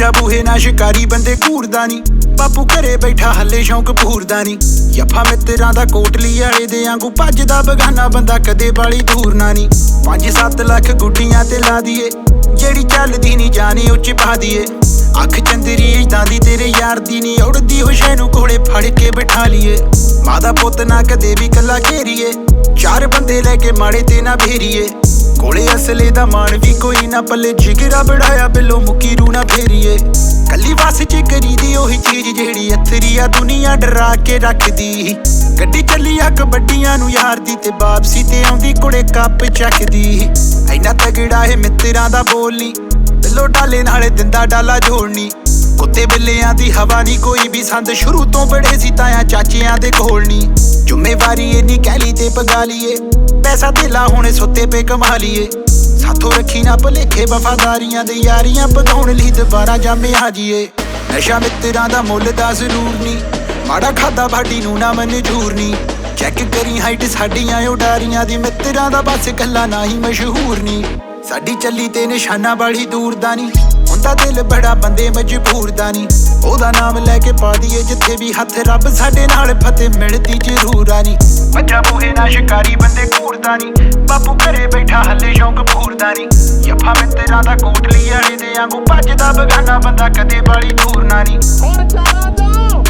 ਭੱਜਾ ਬੂਹੇ ਨਾ ਸ਼ਿਕਾਰੀ ਬੰਦੇ ਘੂਰਦਾ ਨੀ, ਬਾਪੂ ਘਰੇ ਬੈਠਾ ਹੱਲੇ ਸ਼ੌਂਕ ਭੂਰਦਾ ਨੀ। ਜੱਫਾ ਮਿੱਤਰਾਂ ਦਾ ਕੋਟਲੀ ਵਾਲੇ ਦੇ ਆਂਗੂ ਭੱਜਦਾ ਬਗਾਨਾ ਬੰਦਾ ਕਦੇ ਬਾਲੀ ਦੂਰਨਾ ਨੀ। 5-7 ਲੱਖ ਗੁੱਡੀਆਂ ਤੇ ਲਾ ਦੀਏ, ਜਿਹੜੀ ਚੱਲਦੀ ਨੀ ਜਾਣੇ ਉੱਚ ਪਾ ਦੀਏ। ਅੱਖ ਚੰਦਰੀ ਇਦਾਂ ਦੀ ਤੇਰੇ ਯਾਰ ਦੀ ਨੀ, ਉੜਦੀ ਹੋਸ਼ੇ ਨੂੰ ਕੋਲੇ ਫੜ ਕੇ ਬਿਠਾ ਲੀਏ। ਮਾਂ ਦਾ ਪੁੱਤ ਨਾ ਕਦੇ ਵੀ ਕੱਲਾ ਘੇਰੀਏ, 4 ਬੰਦੇ ਲੈ ਕੇ ਮਾੜੇ ਤੇ ਨਾ ਫੇਰੀਏ। ਕੋਲੇ ਅਸਲੇ ਦਾ ਮਾਣ ਵੀ ਕੋਈ ਨਾ ਪੱਲੇ, ਜਿਗਰਾ ਬੜਾਇਆ ਬਿੱਲੋ ਮੁੱਕੀ ਰੂ ਨਾ ਫੇਰੀਏ। ਕੱਲੀ ਵਸ ਚ ਕਰੀਦੀ ਉਹੀ ਚੀਜ਼ ਜਿਹੜੀ ਅਥਰੀ ਆ ਦੁਨੀਆ ਡਰਾ ਕੇ ਰੱਖਦੀ। ਗੱਡੀ ਚੱਲੀ ਆ ਕਬੱਡੀਆਂ ਨੂੰ ਯਾਰ ਦੀ, ਤੇ ਵਾਪਸੀ ਤੇ ਆਉਂਦੀ ਕੁੜੇ ਕੱਪ ਚੱਕਦੀ। ਐਨਾ ਤਗੜਾ ਇਹ ਮਿੱਤਰਾਂ ਦਾ ਬੋਲ ਨੀ, ਬਿੱਲੋ ਡਾਲੇ ਨਾਲੇ ਦਿੰਦਾ ਡਾਲਾ ਜੋੜਨੀ। ਕੁੱਤੇ ਬਿੱਲਿਆਂ ਦੀ ਹਵਾ ਨੀ ਕੋਈ ਵੀ ਸੰਦ, ਸ਼ੁਰੂ ਤੋਂ ਬੜੇ ਸੀ ਤਾਇਆ ਚਾਚਿਆਂ ਦੇ ਕੋਲ ਨੀ। ਜ਼ਿੰਮੇਵਾਰੀ ਇੰਨੀ ਕਹਿ ਲਈ ਤੇ ਪਗਾ ਲੀਏ, ਪੈਸਾ ਧੇਲਾ ਹੁਣੇ ਸੁੱਤੇ ਪੇ ਕਮਾ ਲੀਏ। ਸਾਥੋਂ ਰੱਖੀ ਨਾ ਭਲੇਖੇ ਵਫਾਦਾਰੀਆਂ ਦੇ, ਯਾਰੀਆਂ ਪਗਾਉਣ ਲਈ ਦੁਬਾਰਾ ਜਾਮੇ ਆ ਜੀਏ। ਨਸ਼ਾ ਮਿੱਤਰਾਂ ਦਾ ਮੁੱਲ ਦਾ ਜ਼ਰੂਰ ਨੀ, ਮਾੜਾ ਖਾਦਾ ਬਾਡੀ ਨੂੰ ਨਾ ਮਨਜ਼ੂਰ ਨੀ। ਚੈੱਕ ਕਰੀ ਹਾਈਟ ਸਾਡੀਆਂ ਉਡਾਰੀਆਂ ਦੀ, ਮਿੱਤਰਾਂ ਦਾ ਬਸ ਗੱਲਾਂ ਨਾ ਹੀ ਮਸ਼ਹੂਰ ਨੀ। ਸਾਡੀ ਚੱਲੀ ਤੇ ਨਿਸ਼ਾਨਾ ਬਾਲੀ ਦੂਰ ਦਾ ਨੀ, ਹੁੰਦਾ ਦਿਲ ਬੜਾ ਬੰਦੇ ਮਜਬੂਰ ਦਾ ਨੀ। ਉਹਦਾ ਨਾਮ ਲੈ ਕੇ ਪਾ ਦੀਏ ਜਿੱਥੇ ਵੀ ਹੱਥ, ਰੱਬ ਸਾਡੇ ਨਾਲ ਫਤਿਹ ਮਿਲਦੀ ਜ਼ਰੂਰ ਆ ਨੀ। ਭੱਜਾ ਬੂਹੇ ਨਾ ਸ਼ਿਕਾਰੀ ਬੰਦੇ ਘੂਰਦਾ ਨੀ, ਬਾਪੂ ਘਰੇ ਬੈਠਾ ਹੱਲੇ ਸ਼ੌਂਕ ਭੂਰਦਾ ਨੀ। ਜੱਫਾ ਮਿੱਤਰਾਂ ਦਾ ਕੋਟਲੀ ਵਾਲੇ ਦੇ ਆਂਗੂ ਭੱਜਦਾ ਬਗਾਨਾ ਬੰਦਾ ਕਦੇ ਬਾਲੀ ਦੂਰਨਾ ਨੀ।